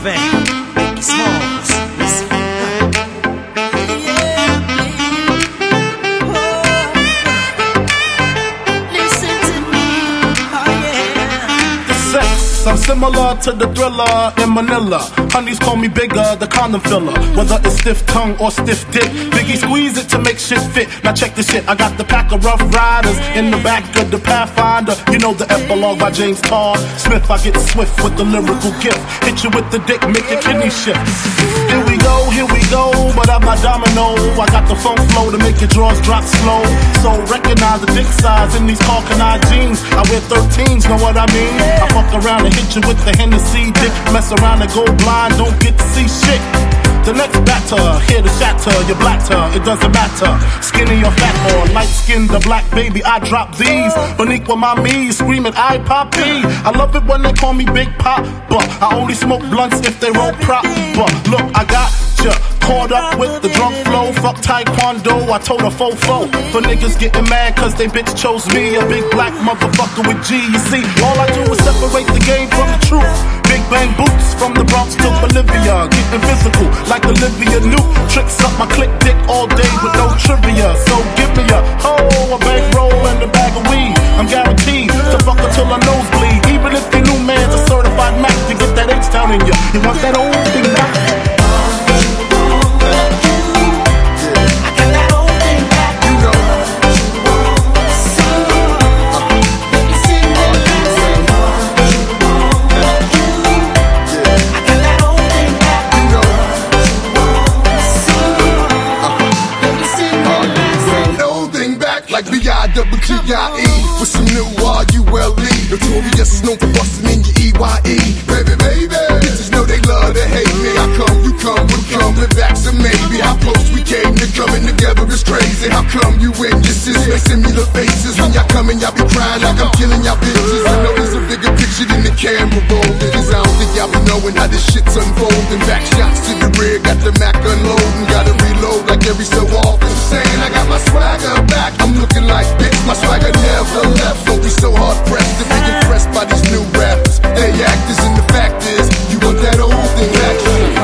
Bang, Biggie Smalls. Listen. I'm similar to the Thriller in Manila. Honeys call me bigger, the condom filler. Whether it's stiff tongue or stiff dick, Biggie squeeze it to make shit fit. Now check this shit, I got the pack of Rough Riders in the back of the Pathfinder. You know the epilogue by James Todd Smith. I get swift with the lyrical gift. Hit you with the dick, make your kidney shift. Here we go, but I'm not domino. I got the funk flow to make your drawers drop slow. So recognize the dick size in these Calcanine jeans. I wear 13s, know what I mean? I fuck around and hit you with the Hennessy dick. Mess around and go blind, don't get to see shit. The next batter, here to shatter your blatter, it doesn't matter. Skinny or fat or light skinned or black, baby, I drop these. Boniqua my me, screaming I poppy. I love it when they call me Big Pop, but I only smoke blunts if they roll prop. But look, I got ya caught up with the drunk flow. Fuck taekwondo, I told a fofo. For niggas getting mad cause they bitch chose me, a big black motherfucker with G. You see, all I do is separate the game from the truth. Big bang boots from the Bronx to Bolivia, getting physical like Olivia Newt. Tricks up my click dick all day with no trivia. So give me a bankroll and a bag of weed. I'm guaranteed to fuck until her nose bleed. Even if your new man's a certified Mac, you get that H-Town in you. You want that old thing back? Like B-I-double-T-I-E with some new R-U-L-E. Notorious is known for busting in your E-Y-E. Baby, bitches know they love to hate me. I come, you come, we're coming back, so maybe how close we came to coming together is crazy. How come you and your sis make similar faces? When y'all coming, y'all be crying like I'm killing y'all bitches. I know there's a bigger picture than the camera rolling, cause I don't think y'all be knowing how this shit's unfolding. Back shots to the rear, got the Mac unloading. Gotta reload like every so often. Saying I got my swagger back, I'm looking like bitch, my swagger never left. Don't be so hard pressed to be impressed by these new rappers. They actors and the fact is, you want that old thing back.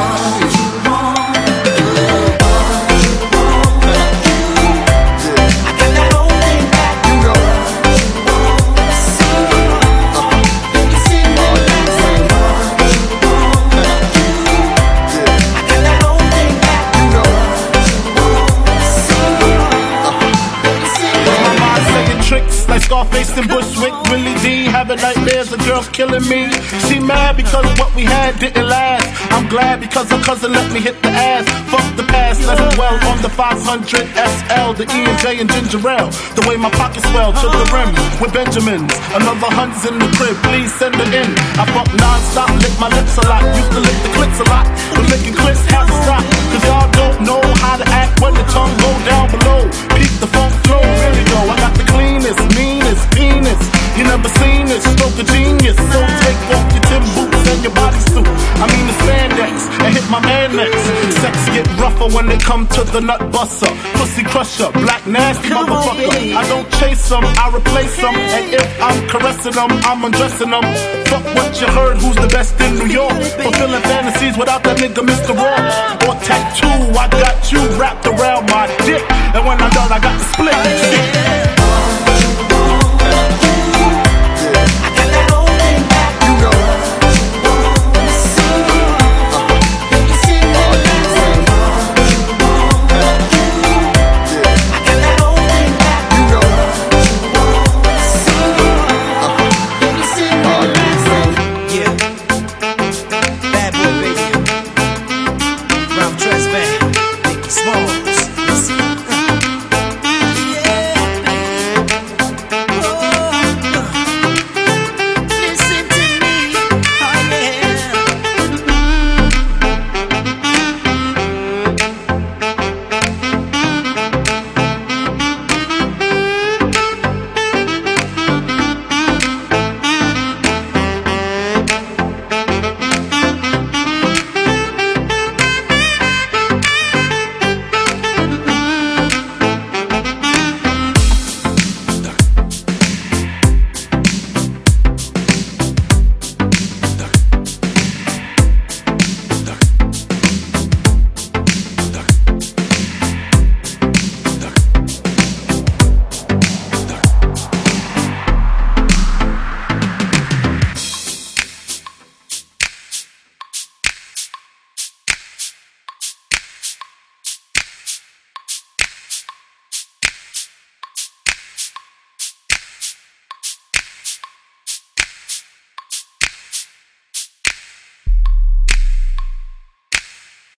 Like Scarface and Bushwick, Willie D, having nightmares of girls killing me. She mad because what we had didn't last. I'm glad because her cousin let me hit the ass. Fuck the past, let's well on the 500 SL, the E and J and ginger ale. The way my pockets swell to the rim with Benjamins. Another hund's in the crib, please send it in. I fuck non-stop, lick my lips a lot. Used to lick the clips a lot, but licking clips have to stop. Cause y'all don't know how to act when the tongue go down below. Peep the funk flow, really though. I got the cleanest, meanest penis. You never seen it, stroke of genius. So take off your Tim boots and your bodysuit. I mean the spandex, and hit my man next. Sex get rougher when they come to the nut buster. Pussy crusher, black nasty motherfucker. I don't chase them, I replace them. And if I'm caressing them, I'm undressing them. Fuck what you heard, who's the best in New York? Fulfilling fantasies without that nigga Mr. Raw. Or tattoo, I got you wrapped around my dick. And when I'm done, I got the split shit.